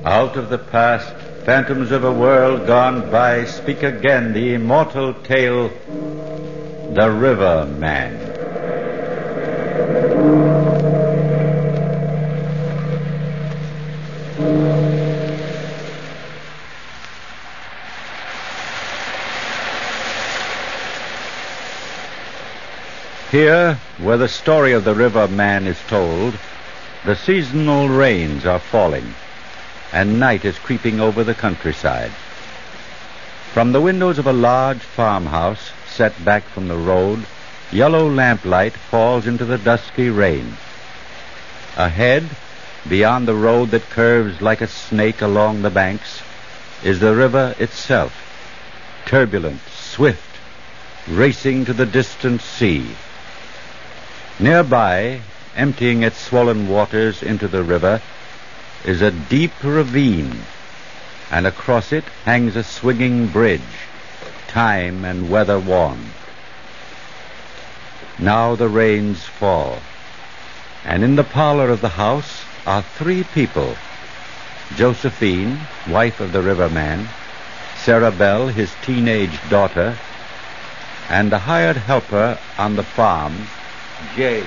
Out of the past, phantoms of a world gone by, speak again the immortal tale, The River Man. Here, where the story of the River Man is told, the seasonal rains are falling, and night is creeping over the countryside. From the windows of a large farmhouse, set back from the road, yellow lamplight falls into the dusky rain. Ahead, beyond the road that curves like a snake along the banks, is the river itself, turbulent, swift, racing to the distant sea. Nearby, emptying its swollen waters into the river, is a deep ravine, and across it hangs a swinging bridge, time and weather worn. Now the rains fall, and in the parlor of the house are 3 people: Josephine, wife of the riverman, Sarah Bell, his teenage daughter, and the hired helper on the farm, Jabe.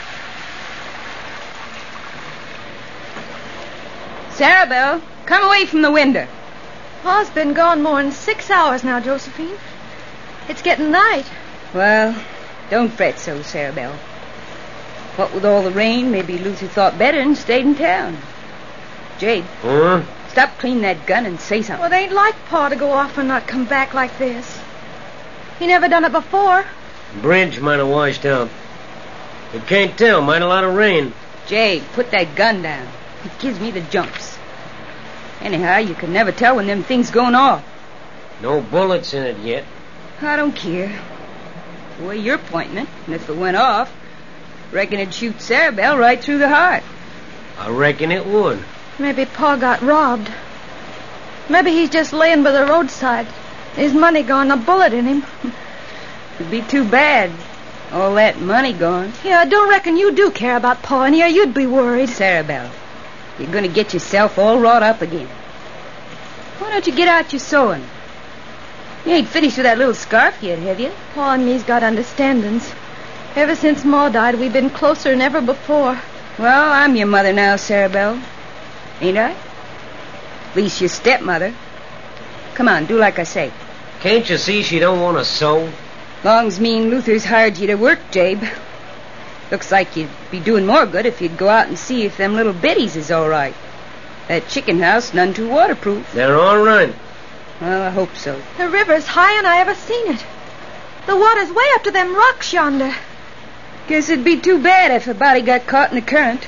Sarah Bell, come away from the window. Pa's been gone more than 6 hours now, Josephine. It's getting night. Well, don't fret so, Sarah Bell. What with all the rain, maybe Luther thought better and stayed in town. Jabe, stop cleaning that gun and say something. Well, it ain't like Pa to go off and not come back like this. He never done it before. Bridge might have washed out. You can't tell, might a lot of rain. Jabe, put that gun down. It gives me the jumps. Anyhow, you can never tell when them things going off. No bullets in it yet. I don't care. The way you're pointing it, and if it went off, reckon it'd shoot Sarah Bell right through the heart. I reckon it would. Maybe Pa got robbed. Maybe he's just laying by the roadside. His money gone, a bullet in him. It'd be too bad. All that money gone. Yeah, I don't reckon you do care about Pa in here. You'd be worried. Sarah Bell, you're going to get yourself all wrought up again. Why don't you get out your sewing? You ain't finished with that little scarf yet, have you? Pa and me's got understandings. Ever since Ma died, we've been closer than ever before. Well, I'm your mother now, Sarah Bell. Ain't I? At least your stepmother. Come on, do like I say. Can't you see she don't want to sew? Long's me and Luther's hired you to work, Jabe. Looks like you'd be doing more good if you'd go out and see if them little biddies is all right. That chicken house none too waterproof. They're all right. Well, I hope so. The river's higher'n I ever seen it. The water's way up to them rocks yonder. Guess it'd be too bad if a body got caught in the current.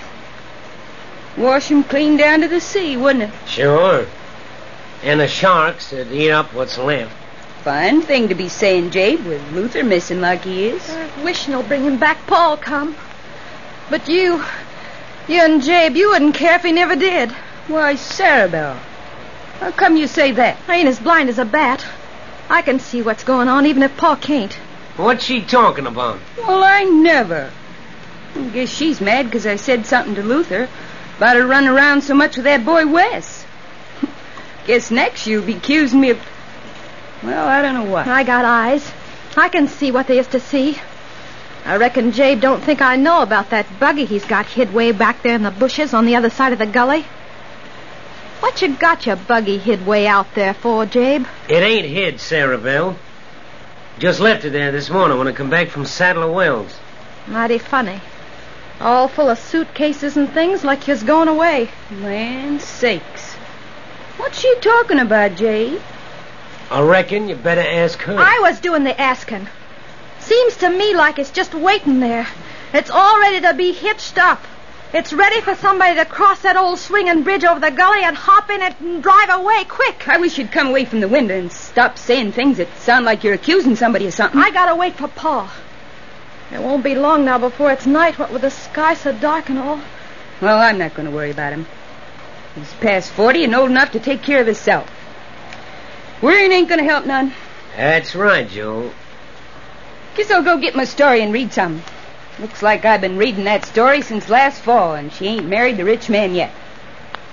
Wash 'em clean down to the sea, wouldn't it? Sure. And the sharks would eat up what's left. Fine thing to be saying, Jabe, with Luther missing like he is. Wishing he'll bring him back, Paul come. But you and Jabe, you wouldn't care if he never did. Why, Sarah Bell, how come you say that? I ain't as blind as a bat. I can see what's going on, even if Pa can't. What's she talking about? Well, I never. I guess she's mad because I said something to Luther about her running around so much with that boy Wes. Guess next she'll be accusing me of... Well, I don't know what. I got eyes. I can see what there is to see. I reckon Jabe don't think I know about that buggy he's got hid way back there in the bushes on the other side of the gully. What you got your buggy hid way out there for, Jabe? It ain't hid, Sarah Bell. Just left it there this morning when I come back from Saddler Wells. Mighty funny. All full of suitcases and things like you's going away. Land sakes. What's she talking about, Jabe? I reckon you better ask her. I was doing the asking. Seems to me like it's just waiting there. It's all ready to be hitched up. It's ready for somebody to cross that old swinging bridge over the gully and hop in it and drive away quick. I wish you'd come away from the window and stop saying things that sound like you're accusing somebody of something. I gotta wait for Pa. It won't be long now before it's night, what with the sky so dark and all. Well, I'm not going to worry about him. He's past 40 and old enough to take care of himself. Worrying ain't going to help none. That's right, Joe. Guess I'll go get my story and read some. Looks like I've been reading that story since last fall, and she ain't married the rich man yet.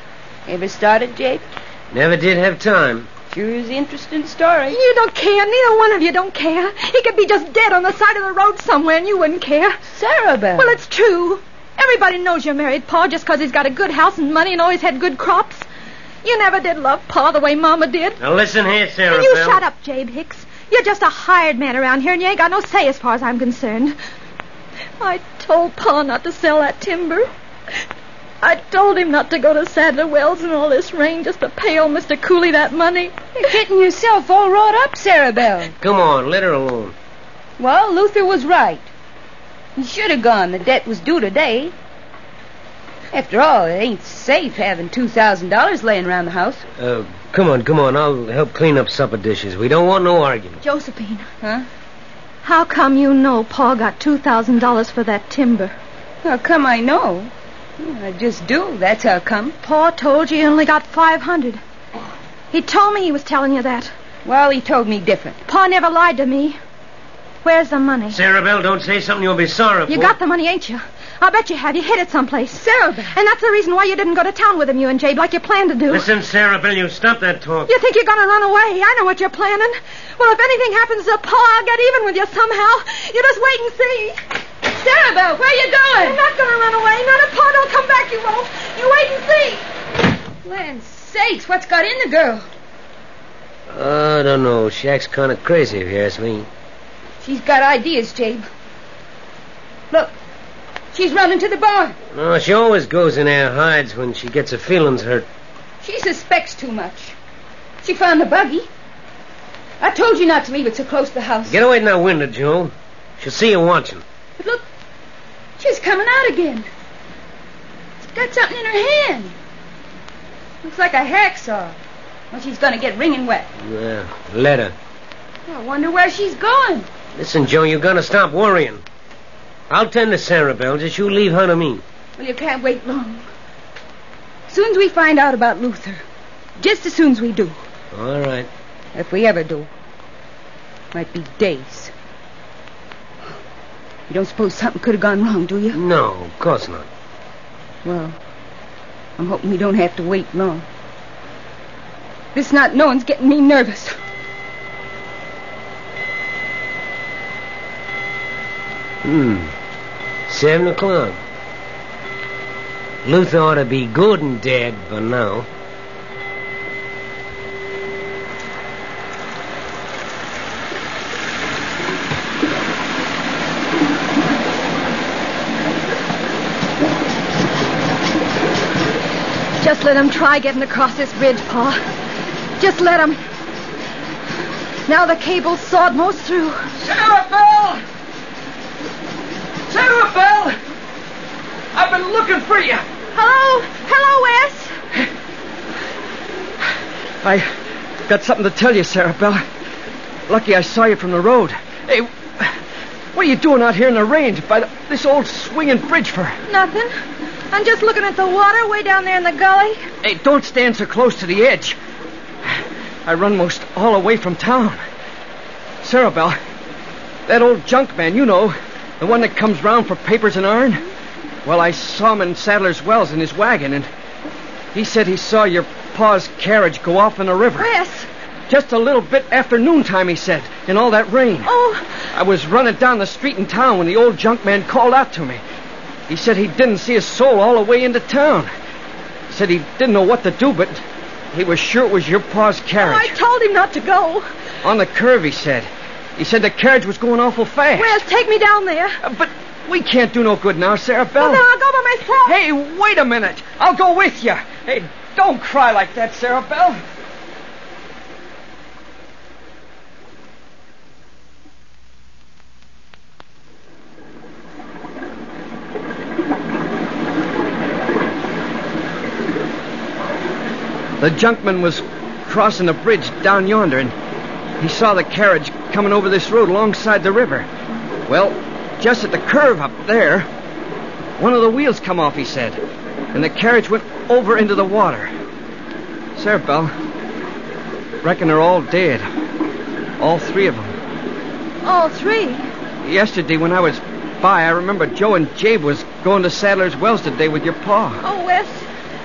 Ever started, Jabe? Never did have time. Sure is an interesting story. You don't care. Neither one of you don't care. He could be just dead on the side of the road somewhere, and you wouldn't care. Sarah Belle. Well, it's true. Everybody knows you're married, Pa, just 'cause he's got a good house and money and always had good crops. You never did love Pa the way Mama did. Now listen here, Sarah And you Belle. shut up, Jabe Hicks. You're just a hired man around here, and you ain't got no say as far as I'm concerned. I told Pa not to sell that timber. I told him not to go to Sadler Wells in all this rain just to pay old Mr. Cooley that money. You're getting yourself all wrought up, Sarah Belle. Come on, let her alone. Well, Luther was right. He should have gone. The debt was due today. After all, it ain't safe having $2,000 laying around the house. Come on. I'll help clean up supper dishes. We don't want no argument. Josephine, Huh? how come you know Pa got $2,000 for that timber? How come I know? I just do. That's how come. Pa told you he only got $500. He told me he was telling you that. Well, he told me different. Pa never lied to me. Where's the money? Sarah Belle, don't say something you'll be sorry for. You got the money, ain't you? I'll bet you have. You hid it someplace. Sarah Belle. And that's the reason why you didn't go to town with him, you and Jabe, like you planned to do. Listen, Sarah Belle, you stop that talk. You think you're going to run away? I know what you're planning. Well, if anything happens to Pa, I'll get even with you somehow. You just wait and see. Sarah Belle, where you going? I'm not going to run away. Not if Pa don't come back, you won't. You wait and see. Land sakes, what's got in the girl? I don't know. She acts kind of crazy, if you ask me. She's got ideas, Jabe. Look, she's running to the barn. No, she always goes in there, hides when she gets her feelings hurt. She suspects too much. She found the buggy. I told you not to leave it so close to the house. Get away from that window, Joe. She'll see you watching. But look, she's coming out again. She's got something in her hand. Looks like a hacksaw. Well, she's going to get wringing wet. Yeah, let her. I wonder where she's going. Listen, Joe, you're going to stop worrying. I'll tend to Sarah Belle. Just you leave her to me. Well, you can't wait long. As soon as we find out about Luther. Just as soon as we do. All right. If we ever do. Might be days. You don't suppose something could have gone wrong, do you? No, of course not. Well, I'm hoping we don't have to wait long. This not knowing's getting me nervous. 7 o'clock. Luther ought to be good and dead by now. Just let him try getting across this bridge, Pa. Just let him. Now the cable's sawed most through. Sarah Belle! Sarah Belle! I've been looking for you. Hello, Wes. I got something to tell you, Sarah Belle. Lucky I saw you from the road. Hey, what are you doing out here in the rain by this old swinging bridge for? Nothing. I'm just looking at the water way down there in the gully. Hey, don't stand so close to the edge. I run most all the way from town. Sarah Belle, that old junk man, you know, the one that comes round for papers and iron. Well, I saw him in Sadler's Wells in his wagon, and he said he saw your pa's carriage go off in the river. Wes. Just a little bit after noontime, he said, in all that rain. Oh. I was running down the street in town when the old junk man called out to me. He said he didn't see a soul all the way into town. He said he didn't know what to do, but he was sure it was your pa's carriage. I told him not to go. On the curve, he said. He said the carriage was going awful fast. Wes, take me down there. But we can't do no good now, Sarah Belle. Well, then I'll go by myself. Hey, wait a minute. I'll go with you. Hey, don't cry like that, Sarah Belle. The junkman was crossing a bridge down yonder, and he saw the carriage coming over this road alongside the river. Well, just at the curve up there, one of the wheels come off, he said, and the carriage went over into the water. Sarah Belle, reckon they're all dead. All three of them. All three? Yesterday when I was by, I remember Joe and Jabe was going to Sadler's Wells today with your pa. Oh, Wes,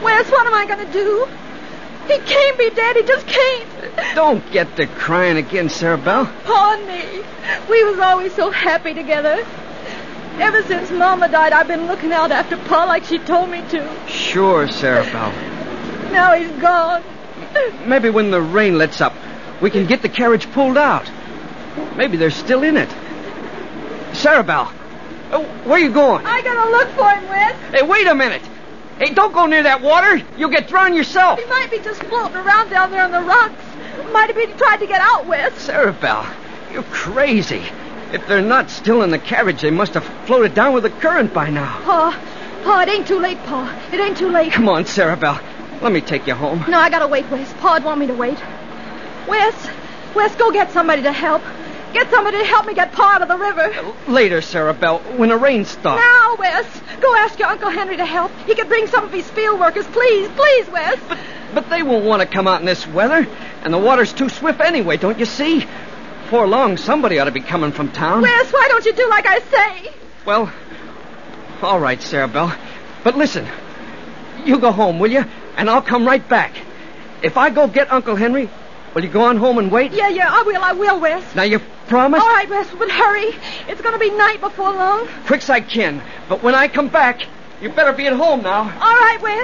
Wes, what am I going to do? He can't be dead. He just can't. Don't get to crying again, Sarah Belle. Pa and me. We was always so happy together. Ever since Mama died, I've been looking out after Pa like she told me to. Sure, Sarah Belle. Now he's gone. Maybe when the rain lets up, we can get the carriage pulled out. Maybe they're still in it. Sarah Belle, where you going? I gotta look for him, Wes. Hey, wait a minute. Hey, don't go near that water. You'll get drowned yourself. He might be just floating around down there on the rocks. Might have been tried to get out, Wes. Sarah Belle, you're crazy. If they're not still in the carriage, they must have floated down with the current by now. Pa, it ain't too late, Pa. It ain't too late. Come on, Sarah Belle. Let me take you home. No, I gotta wait, Wes. Pa'd want me to wait. Wes, go get somebody to help. Get somebody to help me get Pa out of the river. Later, Sarah Belle, when the rain stops. Now, Wes. Go ask your Uncle Henry to help. He could bring some of his field workers. Please, Wes. But they won't want to come out in this weather. And the water's too swift anyway, don't you see? Before long, somebody ought to be coming from town. Wes, why don't you do like I say? Well, all right, Sarah Belle. But listen, you go home, will you? And I'll come right back. If I go get Uncle Henry, will you go on home and wait? Yeah, I will, Wes. Now, you promise? All right, Wes, but hurry. It's going to be night before long. Quick's I can. But when I come back, you better be at home now. All right, Wes.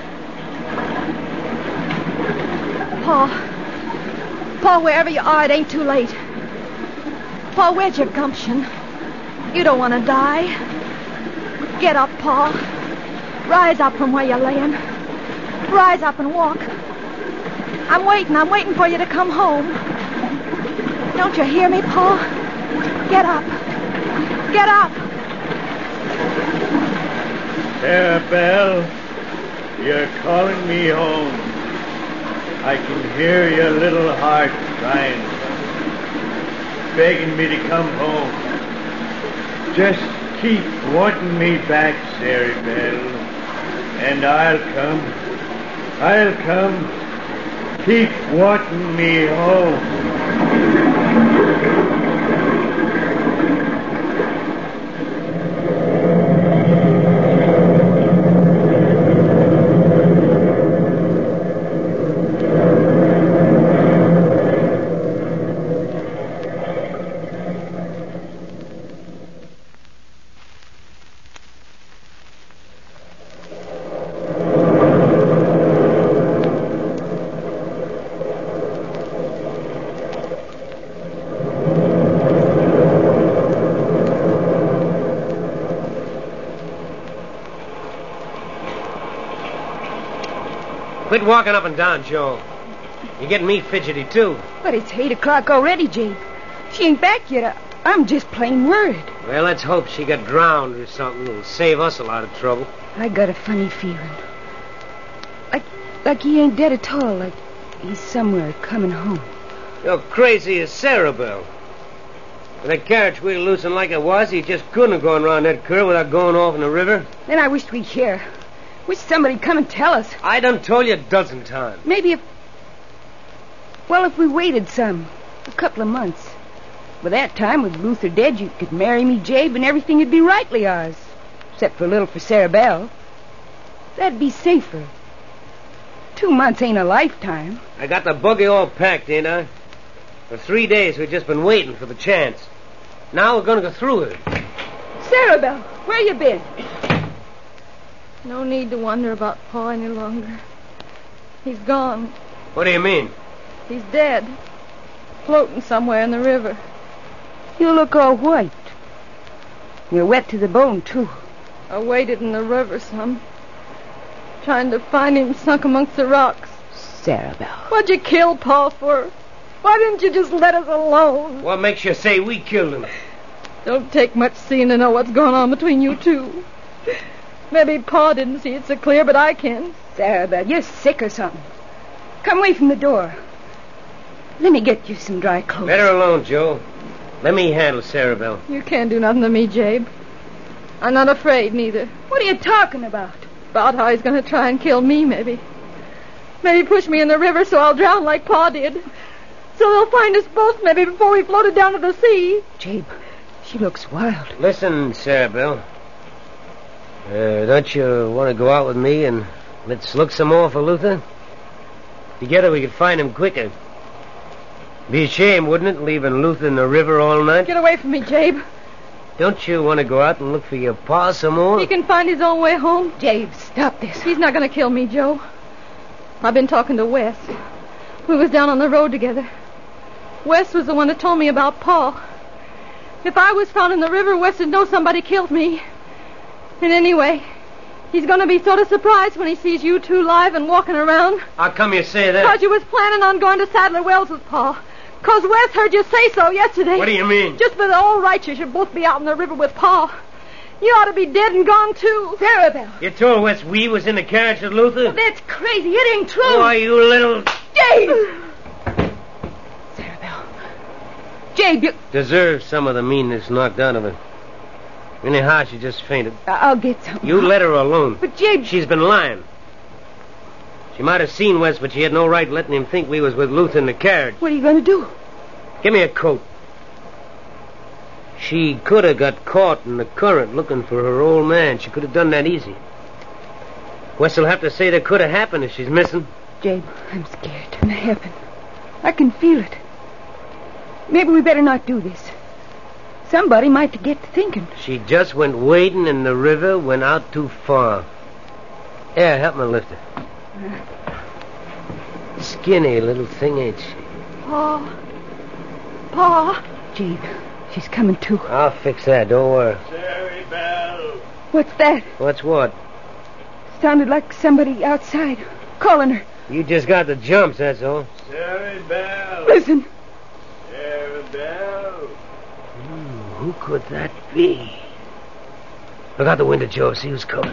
Pa, wherever you are, it ain't too late. Pa, where's your gumption? You don't want to die. Get up, Pa. Rise up from where you're laying. Rise up and walk. I'm waiting for you to come home. Don't you hear me, Pa? Get up. Get up. Sarah Belle, you're calling me home. I can hear your little heart crying, begging me to come home. Just keep wanting me back, Sarah Belle, and I'll come. Keep wanting me home. Quit walking up and down, Joe. You're getting me fidgety, too. But it's 8 o'clock already, Jabe. She ain't back yet. I'm just plain worried. Well, let's hope she got drowned or something. It'll save us a lot of trouble. I got a funny feeling. Like he ain't dead at all. Like he's somewhere coming home. You're crazy as Sarah Belle. With that carriage wheel loosened like it was, he just couldn't have gone around that curve without going off in the river. Then I wished we'd hear. Wish somebody'd come and tell us. I done told you a dozen times. Maybe if we waited a couple of months. By that time, with Luther dead, you could marry me, Jabe, and everything would be rightly ours. Except for a little for Sarah Belle. That'd be safer. 2 months ain't a lifetime. I got the buggy all packed, ain't I? For 3 days, we've just been waiting for the chance. Now we're going to go through it. Sarah Belle, where you been? No need to wonder about Pa any longer. He's gone. What do you mean? He's dead. Floating somewhere in the river. You look all white. You're wet to the bone, too. I waded in the river some. Trying to find him sunk amongst the rocks. Sarah Belle. What'd you kill Pa for? Why didn't you just let us alone? What makes you say we killed him? Don't take much seeing to know what's going on between you two. Maybe Pa didn't see it so clear, but I can. Sarah Belle, you're sick or something. Come away from the door. Let me get you some dry clothes. Let her alone, Joe. Let me handle Sarah Belle. You can't do nothing to me, Jabe. I'm not afraid, neither. What are you talking about? About how he's going to try and kill me, maybe. Maybe push me in the river so I'll drown like Pa did. So they'll find us both maybe before we floated down to the sea. Jabe, she looks wild. Listen, Sarah Belle. Don't you want to go out with me and Let's look some more for Luther. Together we could find him quicker. Be a shame, wouldn't it, leaving Luther in the river all night? Get away from me, Jabe. Don't you want to go out and look for your pa some more? He can find his own way home. Jabe, stop this. He's not going to kill me, Joe. I've been talking to Wes. We was down on the road together. Wes was the one that told me about Paul. If I was found in the river, Wes would know somebody killed me. And anyway, he's going to be sort of surprised when he sees you two live and walking around. How come you say that? Because you was planning on going to Sadler Wells with Paul. Because Wes heard you say so yesterday. What do you mean? Just for the all right, you should both be out in the river with Paul. You ought to be dead and gone, too. Sarabelle. You told Wes we was in the carriage with Luther? That's crazy. It ain't true. Why, you little... Jabe! Sarabelle. Jabe, you... Deserves some of the meanness knocked out of her. Anyhow, she just fainted. I'll get some. You let her alone. But, Jabe... She's been lying. She might have seen Wes, but she had no right letting him think we was with Luther in the carriage. What are you going to do? Give me a coat. She could have got caught in the current looking for her old man. She could have done that easy. Wes will have to say that could have happened if she's missing. Jabe, I'm scared. It's going to happen. I can feel it. Maybe we better not do this. Somebody might get to thinking. She just went wading in the river, went out too far. Here, help me lift her. Skinny little thing, ain't she? Pa. Jabe, she's coming too. I'll fix that, don't worry. Sarabelle. What's that? What's what? Sounded like somebody outside calling her. You just got the jumps, that's all. Sarabelle. Listen. Sarabelle. Who could that be? Look out the window, Joe. See who's coming.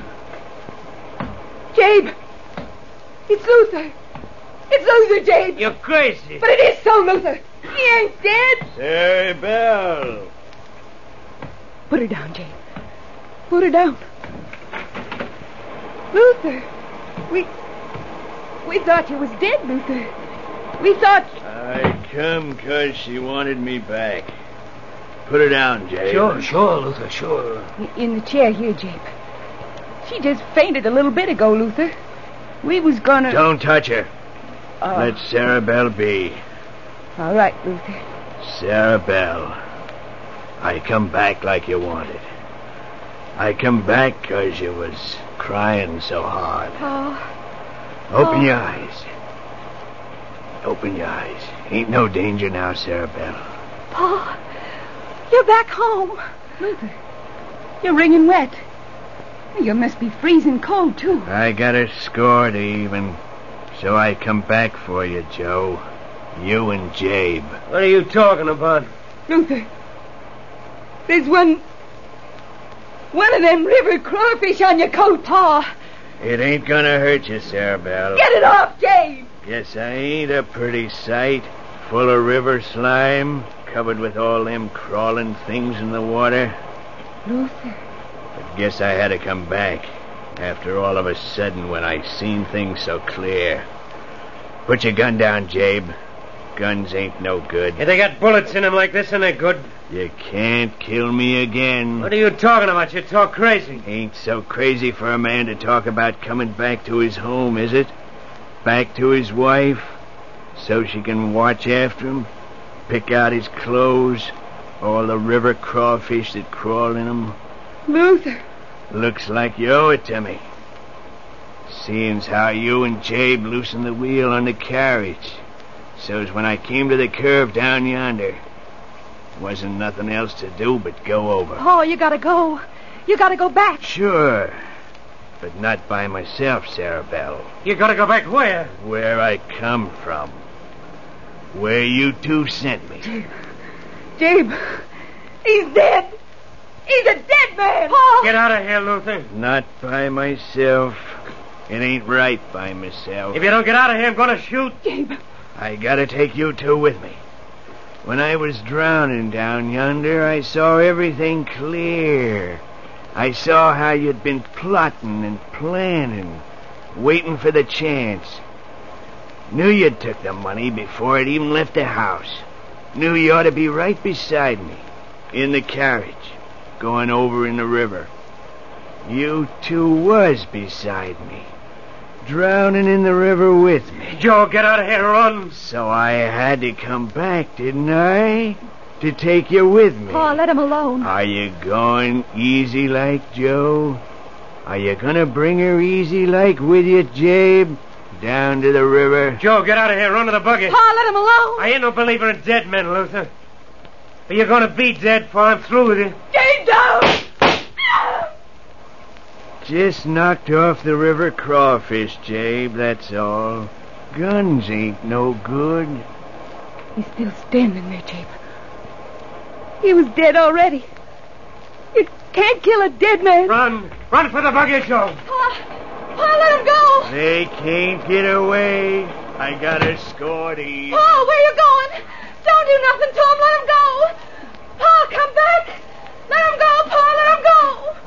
Jabe! It's Luther! It's Luther, Jabe! You're crazy. But it is so, Luther! He ain't dead! Sarabelle. Put her down, Jabe. Put her down. Luther! We thought you was dead, Luther. We thought... I come 'cause she wanted me back. Put her down, Jabe. Sure, Luther, sure. In the chair here, Jabe. She just fainted a little bit ago, Luther. We was gonna... Don't touch her. Let Sarabelle be. All right, Luther. Sarabelle. I come back like you wanted. I come back 'cause you was crying so hard. Open your eyes. Open your eyes. Ain't no danger now, Sarabelle. Pa, you're back home. Luther, you're wringing wet. You must be freezing cold, too. I got a score to even, so I come back for you, Joe. You and Jabe. What are you talking about? Luther, there's one of them river crawfish on your coat, Pa. It ain't gonna hurt you, Sarabelle. Get it off, Jabe. Guess I ain't a pretty sight. Full of river slime, covered with all them crawling things in the water. Luther. But guess I had to come back, after all of a sudden when I seen things so clear. Put your gun down, Jabe. Guns ain't no good. If they got bullets in them like this, and they're good. You can't kill me again. What are you talking about? You talk crazy. Ain't so crazy for a man to talk about coming back to his home, is it? Back to his wife, so she can watch after him, pick out his clothes, all the river crawfish that crawl in 'em. Luther. Looks like you owe it to me. Seeing's how you and Jabe loosened the wheel on the carriage. So's when I came to the curve down yonder, wasn't nothing else to do but go over. Oh, you gotta go. You gotta go back. Sure, but not by myself, Sarabelle. You gotta go back where? Where I come from. Where you two sent me. Jabe, he's dead. He's a dead man. Pa! Get out of here, Luther. Not by myself. It ain't right by myself. If you don't get out of here, I'm gonna shoot. Jabe. I gotta take you two with me. When I was drowning down yonder, I saw everything clear. I saw how you'd been plotting and planning, waiting for the chance. Knew you'd took the money before it even left the house. Knew you ought to be right beside me, in the carriage, going over in the river. You two was beside me. drowning in the river with me. Joe, get out of here, run. So I had to come back, didn't I? To take you with me. Pa, let him alone. Are you going easy like, Joe? Are you gonna bring her easy like with you, Jabe? Down to the river? Joe, get out of here, run to the buggy. Pa, let him alone. I ain't no believer in dead men, Luther. But you're gonna be dead before I'm through with you. Jabe, don't! Just knocked off the river crawfish, Jabe, that's all. Guns ain't no good. He's still standing there, Jabe. He was dead already. You can't kill a dead man. Run. Run for the buggy, Joe. Pa, let him go. They can't get away. I got a scorty. Pa, where you going? Don't do nothing to him. Let him go. Pa, come back. Let him go, Pa. Let him go.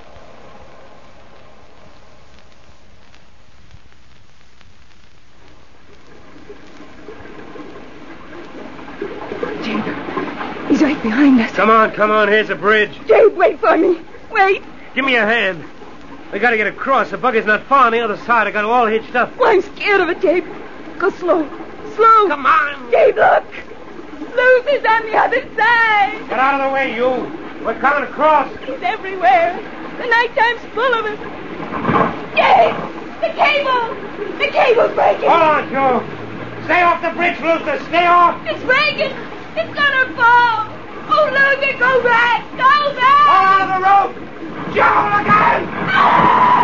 Jabe, he's right behind us. Come on. Here's a bridge. Jabe, wait for me. Wait. Give me a hand. We gotta get across. The buggy's not far on the other side. I got it all hitched up. Well, I'm scared of it, Jabe. Go slow. Slow. Come on. Jabe, look. Luther's on the other side. Get out of the way, you. We're coming across. He's everywhere. The nighttime's full of it. Jabe! The cable! The cable's breaking. Hold on, Joe. Stay off the bridge, Luther. Stay off. It's breaking. It's gonna fall. Oh, Luther, go back. Go back. Hold on to the rope. Joe, look out.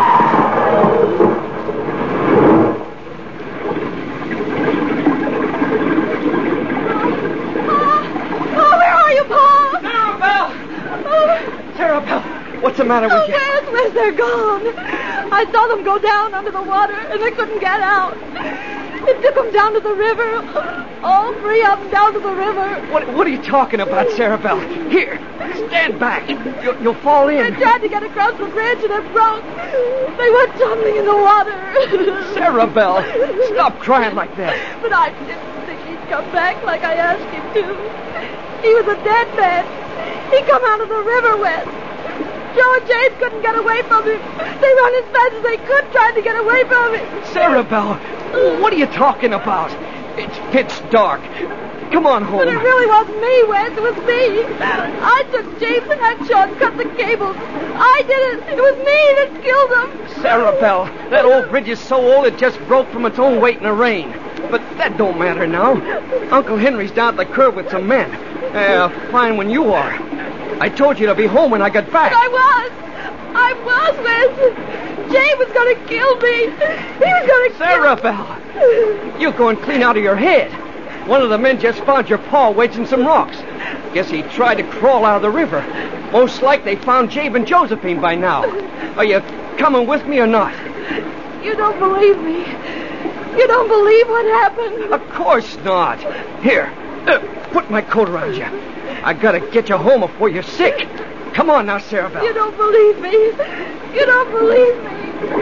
Oh, where are you, Pa? Sarabelle! Sarabelle, what's the matter with you? Where's they're gone? I saw them go down under the water, and they couldn't get out. It took them down to the river. All three of them down to the river. What are you talking about, Sarabelle? Here, stand back. You'll fall in. They tried to get across the bridge, and it broke. They went tumbling in the water. Sarabelle, stop crying like that. But I didn't think he'd come back like I asked him to. He was a dead man. He come out of the river wet. Joe and Jabe couldn't get away from him. They run as fast as they could, trying to get away from him. Sarabelle, what are you talking about? It's pitch dark. Come on home. But it really wasn't me, Wes. It was me. I took Jabe's hacksaw and cut the cables. I did it. It was me that killed him. Sarabelle, that old bridge is so old it just broke from its own weight in the rain. But that don't matter now. Uncle Henry's down at the curb with some men. Fine when you are. I told you to be home when I got back. But I was, Wes. Jabe was going to kill me. He was going to Sarabelle, you're going clean out of your head. One of the men just found your paw wedging some rocks. Guess he tried to crawl out of the river. Most like they found Jabe and Josephine by now. Are you coming with me or not? You don't believe me. You don't believe what happened. Of course not. Here, put my coat around you. I gotta get you home before you're sick. Come on now, Sarabelle. You don't believe me. You don't believe me.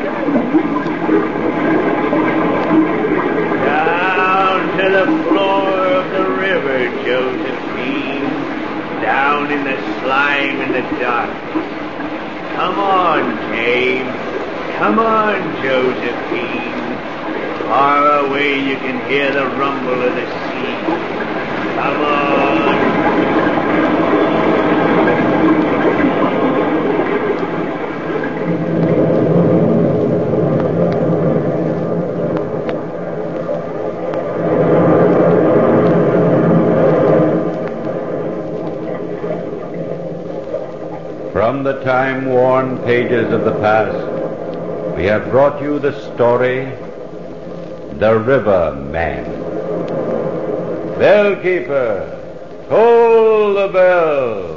Down to the floor of the river, Josephine. Down in the slime in the dark. Come on, Jabe. Come on, Josephine. Far away you can hear the rumble of the sea. Come on. From the time-worn pages of the past, we have brought you the story, The River Man. Bellkeeper, toll the bell.